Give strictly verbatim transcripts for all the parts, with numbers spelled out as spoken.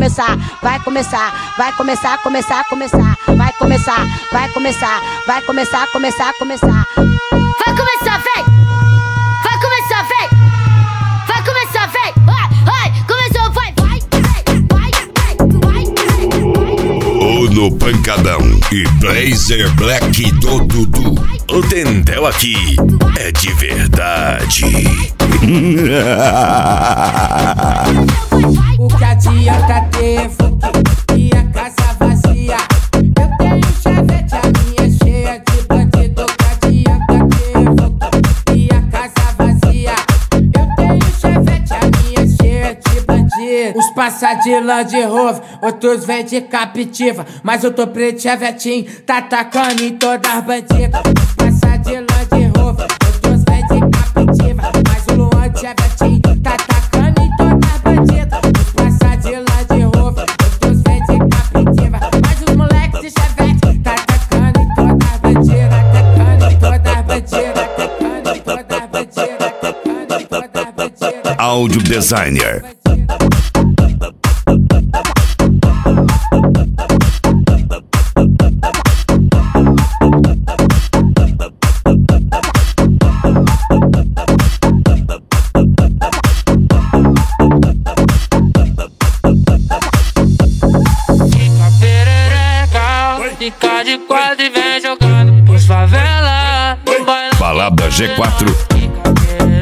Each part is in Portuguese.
começar, vai começar, vai começar, começar, começar, vai começar, vai começar, vai começar, começar, começar. Vai começar, vem! Vai começar, vem! Vai começar, vem! Vai, vai! Começou, vai, vai! Vai, vai, vai! Uno Pancadão e Blazer Black do Dudu. O Tendel aqui é de verdade. O que adianta ter e a casa vazia? Eu tenho chevette, a minha cheia de bandido. O que adianta ter e a casa vazia? Eu tenho chevette, a minha cheia de bandido. Os passa de Land Rover, outros vêm de Captiva, mas eu tô preto chevetinho, tá atacando em todas as bandidas. Os passa de Land Rover, outros vêm de Captiva, mas o Luan de chevetinho tá atacando em todas as bandidas. Os passa de Land Rover, outros vêm de Captiva, mas os moleques de chevette tá atacando em todas as bandidas, atacando em todas as bandidas, atacando em todas as bandidas, atacando em todas as bandidas. Áudio Designer. Fica de quadro e vem jogando pros favela. Balada G quatro. Fica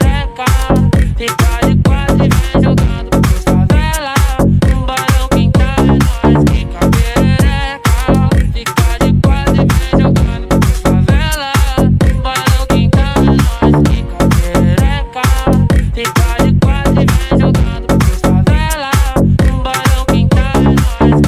de quadro e vem jogando pros favela. Um balão quintal é nóis. Fica perereca. Fica de quadro e vem jogando pros favela. Um balão quintal é nóis. Fica perereca. Fica de quadro e vem jogando pros favela. Um balão quintal é nóis.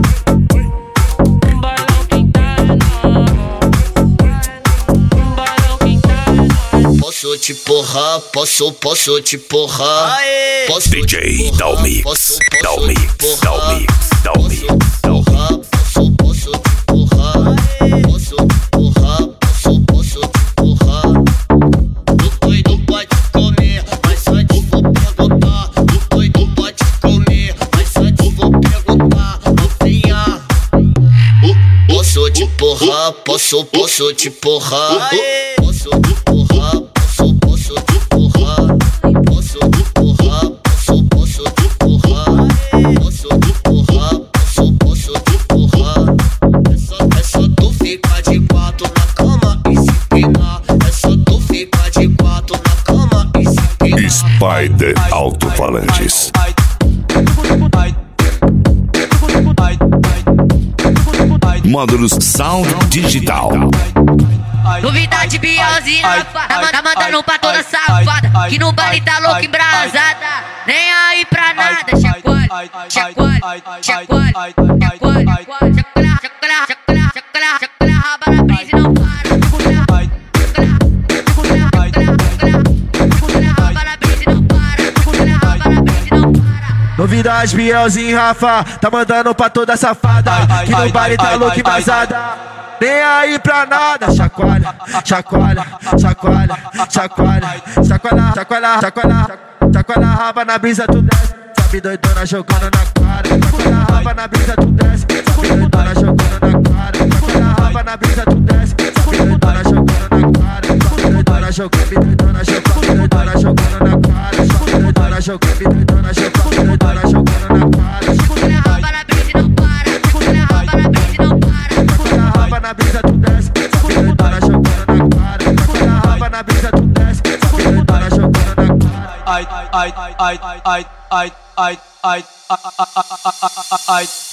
Posso te porrar, posso, posso te porrar. Posso D J Dalmix, posso, Dalmix, Dalmix, Dalmix, Dalmix. Posso, posso te porrar. Posso te porrar, posso, posso te porrar. O doido pode comer, mas antes vou perguntar. O doido pode comer, mas antes vou perguntar. Novinha, posso te porrar, posso, posso te porrar. Posso te porrar. Posso te porrar, posso te porrar, posso, posso te porrar, posso te porrar, posso, posso te porrar. É só, é só tu ficar de quatro na cama e se empinar. É só tu ficar de quatro na cama e se empinar. Spider Alto-Falantes. Módulos Sound Digital. Novidade, Bielzinha, tá, tá mandando pra toda safada, que no baile tá louco embrasada, nem aí pra nada. Chacoalha, chacoalha, chacoalha, chacoalha, chacoalha, chacoalha, chacoalha, chacoalha, chacoalha, raba na brisa e não para. Novidade, Bielzinho, Rafa, tá mandando pra toda safada, que no baile tá louco embrasada, nem aí pra nada. Chacoalha, chacoalha, chacoalha, chacoalha, chacoalha, chacoalha, chacoalha, chacoalha, raba na brisa tu desce, sabe doidona jogando na cara. Chacoalha, raba na brisa tu desce, sabe doidona jogando na cara. Chacoalha, raba na brisa tu desce, sabe doidona jogando na cara. Doidona jogando, doidona jogando, doidona jogando na cara. Doidona jogando, doidona jogando, doidona jogando na cara. Chacoalha, raba na brisa e não para. Chacoalha, raba na brisa e não para. Raba na brisa tu desce, sabe doidona jogando na cara. Chacoalha, raba na brisa tu desce, sabe doidona jogando na cara. Ai, ai, ai, ai, ai, ai, ai, ai, ai, ai, ai.